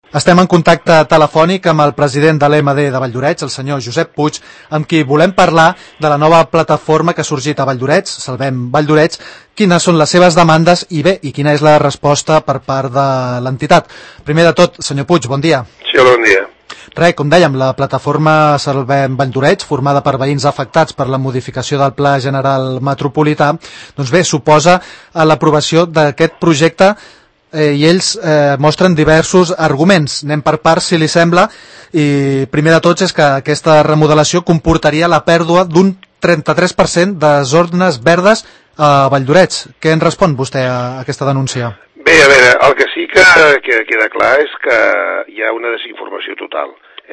Estem en contacte telefònic amb el president de l'EMD de Valldoreix, el senyor Josep Puig, amb qui volem parlar de la nova plataforma que ha sorgit a Valldoreix, Salvem Valldoreix, quines són les seves demandes i bé, i quina és la resposta per part de l'entitat. Primer de tot, senyor Puig, bon dia. Sí, bon dia. Res, com dèiem, la plataforma Salvem Valldoreix, formada per veïns afectats per la modificació del Pla General Metropolità, doncs bé, suposa l'aprovació d'aquest projecte i ells mostren diversos arguments. Anem per parts, si li sembla, i primer de tots és que aquesta remodelació comportaria la pèrdua d'un 33% de zones verdes a Valldoreix. Què en respon vostè a aquesta denúncia? Bé, a veure, el que sí que queda clar és que hi ha una desinformació total.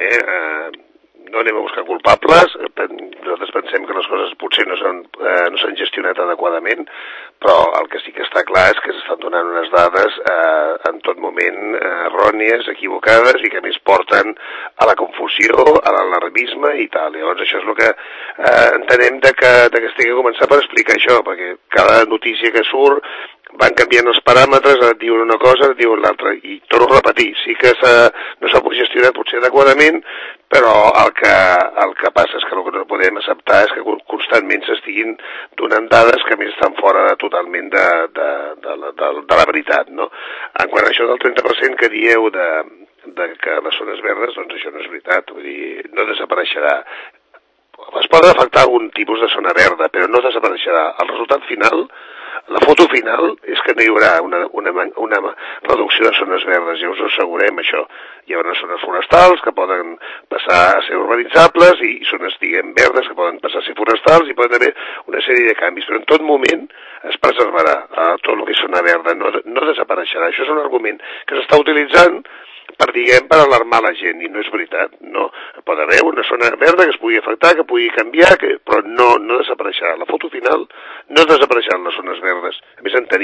No anem a buscar culpables, nosaltres pensem que les coses potser no s'han gestionat adequadament, però el que sí que està clar és que s'estan donant unes dades en tot moment errònies, equivocades i que més porten a la confusió, a l'alarmisme i tal. Llavors això és el que entenem que estigui a començar per explicar això, perquè cada notícia que surt van canviant els paràmetres, et diuen una cosa, et diuen l'altra, i torno a repetir, sí que no s'ha gestionat potser adequadament, però el que passa és que el que no podem acceptar és que constantment s'estiguin donant dades que més estan fora totalment de la veritat, no? En quant a això del 30% que dieu de que les zones verdes, doncs això no és veritat, vull dir, no desapareixerà. Es pot afectar algun tipus de zona verda, però no desapareixerà. El resultat final, la foto final, és que no hi haurà una reducció de zones verdes, ja us ho assegurem, això. Hi haurà zones forestals que poden passar a ser urbanitzables i zones, diguem, verdes que poden passar a ser forestals i poden haver una sèrie de canvis, però en tot moment es preservarà tot el que és zona verda, no desapareixerà. Això és un argument que s'està utilitzant per alarmar la gent, i no és veritat, no. Pot haver una zona verda que es pugui afectar, que pugui canviar, però no desapareixerà. La foto final no desapareixeran les zones verdes. A més, en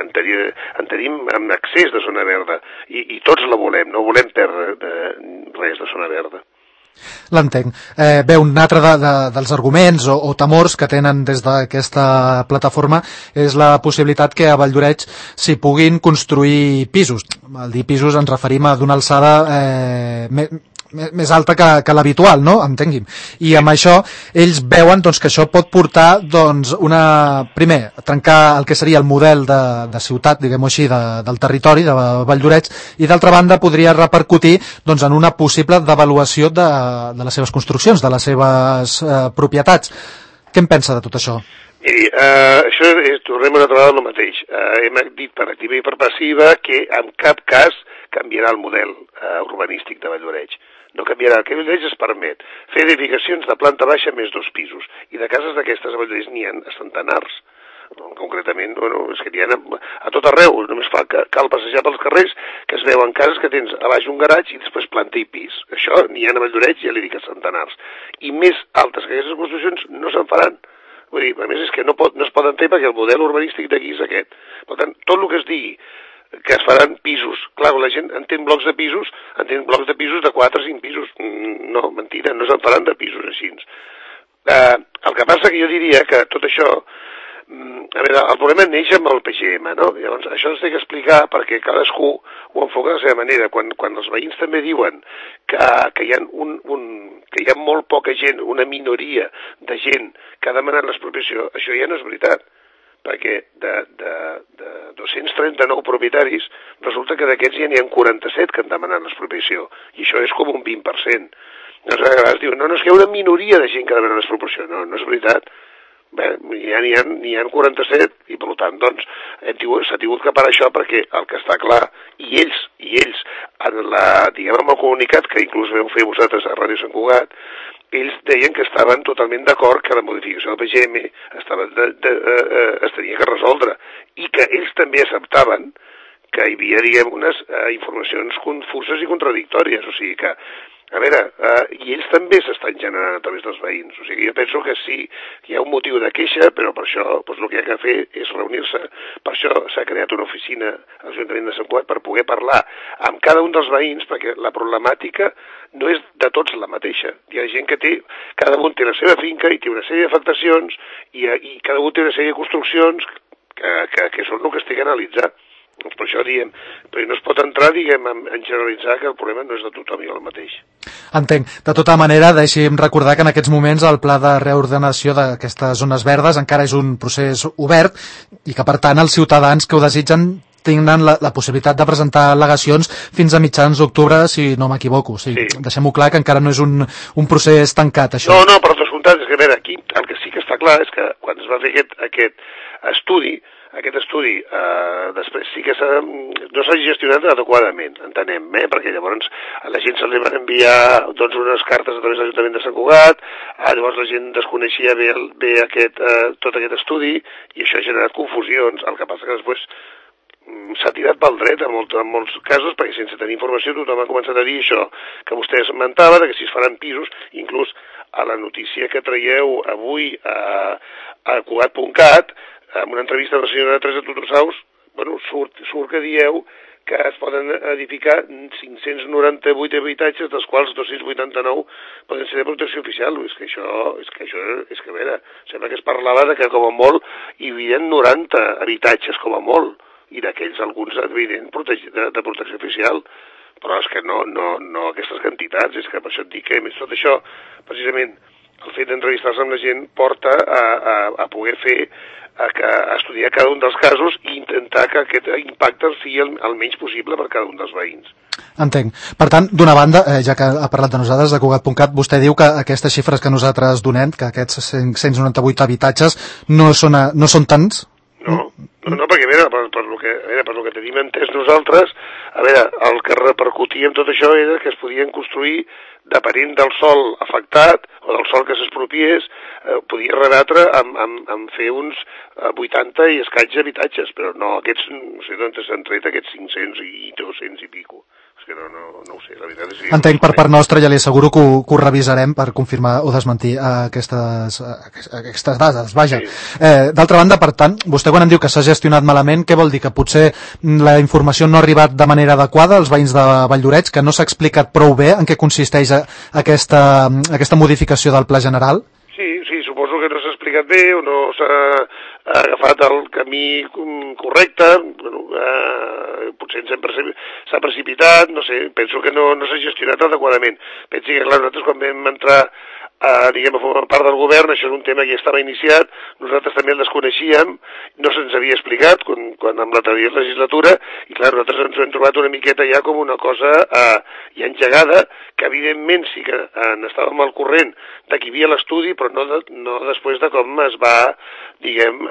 tenim en excés de zona verda, i tots la volem, no volem perdre res de zona verda. L'entenc. Bé, un altre dels arguments o temors que tenen des d'aquesta plataforma és la possibilitat que a Valldoreix s'hi puguin construir pisos. Al dir pisos ens referim a d'una alçada més alta que l'habitual, no? Entengui'm. I amb això ells veuen doncs, que això pot portar doncs, primer, trencar el que seria el model de ciutat, diguem-ho així, del territori de Valldoreix, i d'altra banda podria repercutir doncs, en una possible devaluació de les seves construccions, de les seves propietats. Què en pensa de tot això? Miri, això tornem una altra vegada al mateix. Hem dit per activa i per passiva que en cap cas canviarà el model urbanístic de Valldoreix. No canviarà. Que a Valldoreix es permet fer edificacions de planta baixa més 2 pisos. I de cases d'aquestes a Valldoreix n'hi ha a centenars. Concretament, és que n'hi ha a tot arreu. Només cal passejar pels carrers que es veuen cases que tens a baix un garatge i després planta i pis. Això n'hi ha a Valldoreix, ja li dic, a centenars. I més altes que aquestes construccions no se'n faran. Vull dir, a més és que no es poden fer perquè el model urbanístic d'aquí és aquest. Per tant, tot el que es digui que es faran pisos. Clar, la gent entén blocs de pisos de 4 o 5 pisos. No, mentida, no se'n faran de pisos així. El que passa que jo diria que tot això, a veure, el problema neix amb el PGM, no? Llavors, això ens té que explicar perquè cadascú ho enfoca de la seva manera. Quan els veïns també diuen que hi ha molt poca gent, una minoria de gent que ha demanat l'expropiació, això ja no és veritat. Perquè de 239 propietaris resulta que d'aquests ja n'hi ha 47 que han demanat l'expropiació, i això és com un 20%. Llavors a vegades diuen, no, és que hi ha una minoria de gent que ha demanat l'expropiació. No és veritat. Bé, n'hi ha 47 i per tant doncs s'ha tingut que parar això perquè el que està clar, i ells en el comunicat que inclús veu fer vosaltres a Ràdio Sant Cugat, ells deien que estaven totalment d'acord que la modificació del PGM es tenia que resoldre i que ells també acceptaven que hi havia, diguem, unes informacions confuses i contradictòries, o sigui que a veure, i ells també s'estan generant a través dels veïns. O sigui, jo penso que sí, que hi ha un motiu de queixa, però per això doncs, el que hi ha que fer és reunir-se. Per això s'ha creat una oficina a l'Ajuntament de Sant Cugat per poder parlar amb cada un dels veïns, perquè la problemàtica no és de tots la mateixa. Hi ha gent que cada un té la seva finca i té una sèrie d'afectacions i cada un té una sèrie de construccions que són el que es té que analitzar. Doncs per això diem, però no es pot entrar, diguem, en generalitzar que el problema no és de tothom i el mateix. Entenc. De tota manera, deixi'm recordar que en aquests moments el pla de reordenació d'aquestes zones verdes encara és un procés obert i que, per tant, els ciutadans que ho desitgen tindran la possibilitat de presentar al·legacions fins a mitjans d'octubre, si no m'equivoco. O sigui, sí. Deixem-ho clar, que encara no és un procés tancat, això. No, per descomptat, és que a veure, aquí el que sí que està clar és que quan es va fer aquest estudi, després sí que no s'ha gestionat adequadament, entenem, perquè llavors a la gent se li van enviar unes cartes a través de l'Ajuntament de Sant Cugat, llavors la gent desconeixia bé tot aquest estudi i això ha generat confusions. El que passa que després s'ha tirat pel dret en molts casos, perquè sense tenir informació tothom ha començat a dir això que vostè esmentava, que si es faran pisos, inclús a la notícia que traieu avui a Cugat.cat, en una entrevista de la senyora Teresa Tutorsaus, surt que dieu que es poden edificar 598 habitatges, dels quals 289 poden ser de protecció oficial. És que a veure, sembla que es parlava de que com a molt hi havia 90 habitatges com a molt, i d'aquells alguns, evident, de protecció oficial. Però és que no aquestes quantitats, és que per això et dic que, a més tot això, precisament, el fet d'entrevistar-se amb la gent porta a poder fer a estudiar cada un dels casos i intentar que aquest impacte sigui el menys possible per cada un dels veïns. Entenc. Per tant, d'una banda, ja que ha parlat de nosaltres, de Cugat.cat, vostè diu que aquestes xifres que nosaltres donem, que aquests 198 habitatges, no són tants? No, perquè a veure, per lo que tenim entès nosaltres, a veure, el que repercutia amb tot això era que es podien construir, depenent del sòl afectat o del sòl que s'expropiés, podia rebatre amb fer uns 80 i escaig habitatges, però no aquests, no sé d'on s'han tret aquests 500 i 200 i pico. És que no ho sé, la veritat és que... Entenc, per part nostra, ja li asseguro que ho revisarem per confirmar o desmentir aquestes dades, vaja. Sí. D'altra banda, per tant, vostè quan em diu que s'ha gestionat malament, què vol dir? Que potser la informació no ha arribat de manera adequada als veïns de Valldoreix, que no s'ha explicat prou bé en què consisteix aquesta modificació del Pla General? Sí, suposo que no s'ha explicat bé o no s'ha agafat el camí correcte, potser s'ha precipitat, no sé, penso que no s'ha gestionat adequadament. Pensi que, clar, nosaltres quan vam entrar a formar part del govern, això és un tema que ja estava iniciat, nosaltres també el desconeixíem, no se'ns havia explicat quan amb l'anterior legislatura, i clar, nosaltres ens ho hem trobat una miqueta ja com una cosa ja engegada, que evidentment sí que n'estàvem al corrent de que hi havia l'estudi, però no després de com es va, diguem,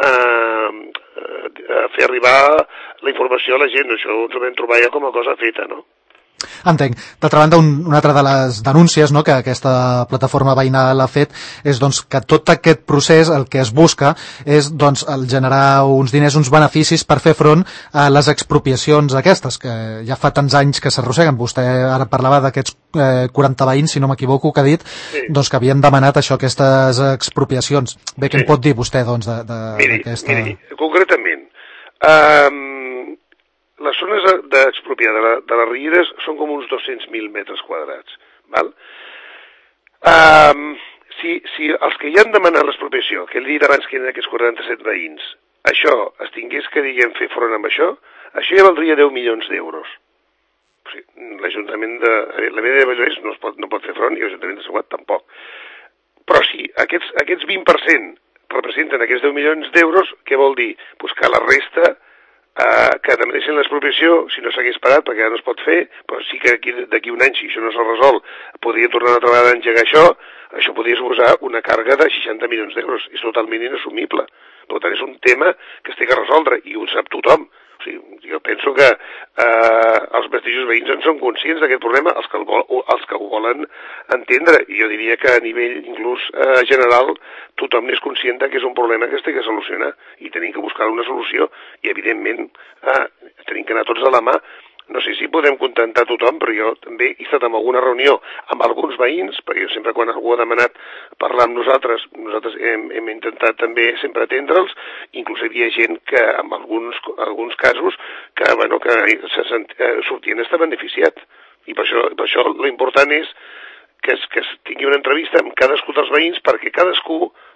fer arribar la informació a la gent. Això ens ho vam trobar ja com a cosa feta, no? Entenc. D'altra banda, una altra de les denúncies, no, que aquesta plataforma veïnal ha fet és doncs, que tot aquest procés el que es busca és doncs, el generar uns diners, uns beneficis per fer front a les expropiacions aquestes, que ja fa tants anys que s'arrosseguen. Vostè ara parlava d'aquests 40 veïns, si no m'equivoco, que ha dit, sí, doncs, que havien demanat això, aquestes expropiacions. Bé, què en pot dir vostè doncs, d'aquesta... Miri, concretament, les zones d'expropiar de les Rieres són com uns 200.000 metres quadrats. Val? Si els que ja han demanat l'expropiació, que he dit abans que eren aquests 47 veïns, això es tingués que, diguem, fer front amb això ja valdria 10 milions d'euros. O sigui, l'Ajuntament de... La meva de Valldoreix no pot fer front i l'Ajuntament de Sant Cugat tampoc. Però si aquests 20% representen aquests 10 milions d'euros, què vol dir? Pues que la resta... que demanessin l'expropiació, si no s'hagués parat, perquè ja no es pot fer, però sí que d'aquí un any, si això no s'ha resolt, podria tornar una altra vegada a engegar això podria suposar una càrrega de 60 milions d'euros. És totalment inassumible. Per tant, és un tema que es té que resoldre, i ho sap tothom. O sigui, jo penso que els mateixos veïns en són conscients d'aquest problema, els que ho volen entendre, i jo diria que a nivell inclús general tothom és conscient que és un problema que es té que solucionar i tenim que buscar una solució i evidentment tenim que anar tots de la mà. No sé si podem contentar tothom, però jo també he estat en alguna reunió amb alguns veïns, perquè jo sempre quan algú ha demanat parlar amb nosaltres hem intentat també sempre atendre'ls, inclús hi havia gent que en alguns casos que sortien estar beneficiat. I per això l'important és que es tingui una entrevista amb cadascú dels veïns perquè cadascú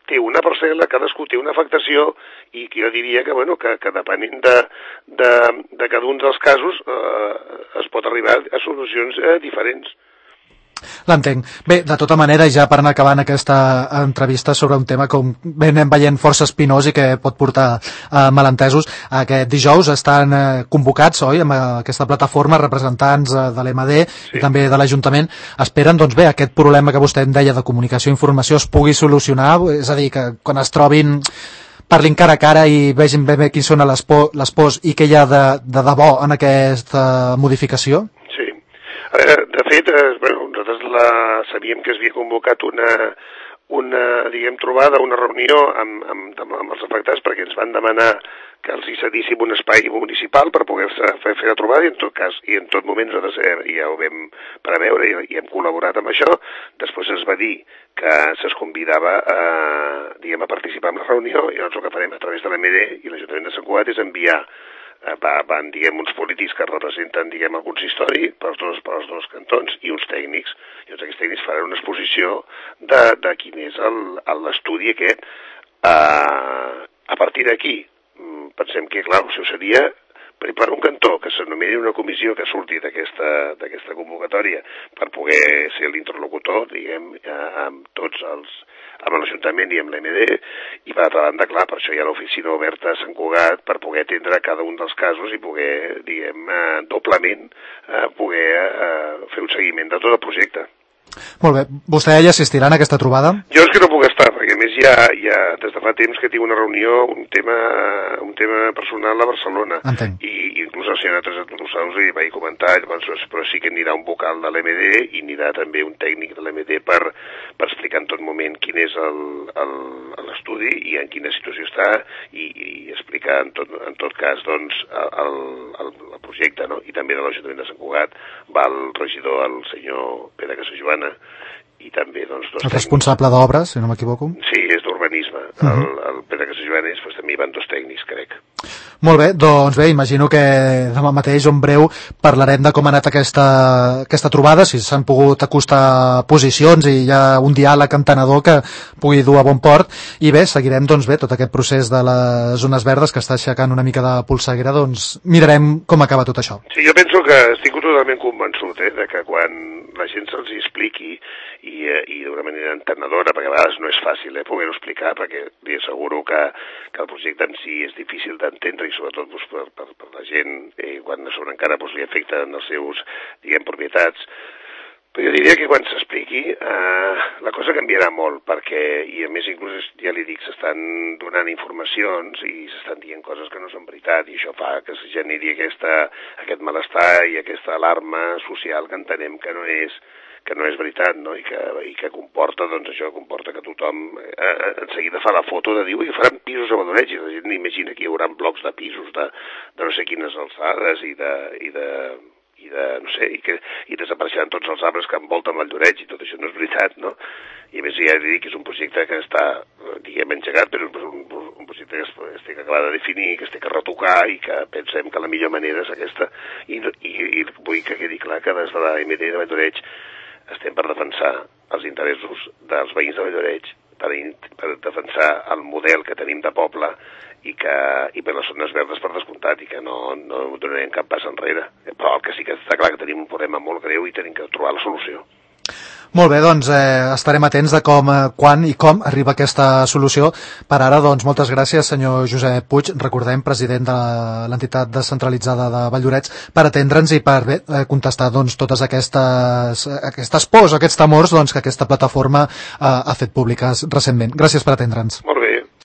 té una parcel·la, cadascú té una afectació, i que jo diria que, bueno, que depenent de cada un dels casos es pot arribar a solucions diferents. L'entenc. Bé, de tota manera, ja per anar acabant aquesta entrevista sobre un tema com bé anem veient força espinós i que pot portar malentesos, aquest dijous estan convocats, oi, amb aquesta plataforma, representants de l'EMD i també de l'Ajuntament. Esperen, doncs bé, aquest problema que vostè em deia de comunicació i informació es pugui solucionar, és a dir, que quan es trobin parlin cara a cara i vegin bé quins són les pors i què hi ha de debò en aquesta modificació? Sí. A veure, de fet, bueno, nosaltres sabíem que es havia convocat una diguem, trobada, una reunió amb els afectats perquè ens van demanar que els hi cedíssim un espai municipal per poder-se fer la trobada, i en tot cas, i en tot moment nosaltres ja ho vam preveure i hem col·laborat amb això. Després es va dir que se'ls convidava a participar en la reunió, i llavors el que farem a través de l'EMD i l'Ajuntament de Sant Cugat és enviar van, diguem, uns polítics que representen, diguem, el consistori per als dos cantons i uns tècnics. I aquests tècnics faran una exposició de quin és l'estudi aquest. A partir d'aquí, pensem que, clar, això seria per un cantó, que s'anomeni una comissió que surti d'aquesta convocatòria per poder ser l'interlocutor, diguem, amb l'Ajuntament i amb l'EMD, i per altra banda, clar, per això hi ha l'oficina oberta a Sant Cugat per poder atendre cada un dels casos i poder, diguem, doblement poder fer un seguiment de tot el projecte. Molt bé. Vostè ja assistirà a aquesta trobada? Jo és que no puc estar, perquè a més ja des de fa temps que tinc una reunió, un tema personal a Barcelona. Entenc. I inclús el senyor Teresa Torussaus li vaig comentar, però sí que anirà un vocal de l'EMD i anirà també un tècnic de l'EMD per explicar en tot moment quin és l'estudi i en quina situació està i explicar en tot cas doncs el projecte, no? I també de l'Ajuntament de Sant Cugat va el regidor, el senyor Pere Casajoana, i també doncs dos el responsable d'obres, si no m'equivoco. Sí, és d'urbanisme. El Pere Casajoana doncs, també hi van dos tècnics, crec. Molt bé, doncs bé, imagino que demà mateix o en breu parlarem de com ha anat aquesta trobada, si s'han pogut acostar posicions i hi ha un diàleg entenedor que pugui dur a bon port, i bé, seguirem doncs bé tot aquest procés de les zones verdes que està aixecant una mica de polseguera, doncs mirarem com acaba tot això. Sí, jo penso que estic totalment convençut de que quan la gent se'ls expliqui i d'una manera entenedora, perquè a vegades no és fàcil poder-ho explicar, perquè li asseguro que el projecte en si és difícil d'entendre i sobretot doncs, per la gent quan a sobre encara doncs, li afecten els seus, diguem, propietats. Però jo diria que quan s'expliqui la cosa canviarà molt, perquè, i a més inclús ja li dic, s'estan donant informacions i s'estan dient coses que no són veritat, i això fa que es generi aquest malestar i aquesta alarma social que entenem que no és veritat, no? I que comporta, doncs això comporta que tothom en seguida fa la foto de dir, ui, faran pisos a Valdoreig, i la gent imagina que hi haurà blocs de pisos de no sé quines alçades i no sé, i desapareixeran tots els arbres que envolten Valdoreig, i tot això no és veritat, no? I a més ja dic que és un projecte que està, diguem, engegat, però és un projecte que es té que acabar de definir, que es té que retocar i que pensem que la millor manera és aquesta. I vull que quedi clar que des de l'AMD de Valdoreig estem per defensar els interessos dels veïns de Valdoreig, per defensar el model que tenim de poble i per les zones verdes per descomptat, i que no donarem cap pas enrere. Però el que sí que està clar que tenim un problema molt greu i tenim que trobar la solució. Molt bé, doncs estarem atents de com, quan i com arriba aquesta solució. Per ara, doncs, moltes gràcies, senyor Josep Puig, recordem, president de l'entitat descentralitzada de Valldoreix, per atendre'ns i per contestar doncs, totes aquestes pors, aquests temors doncs, que aquesta plataforma ha fet públiques recentment. Gràcies per atendre'ns.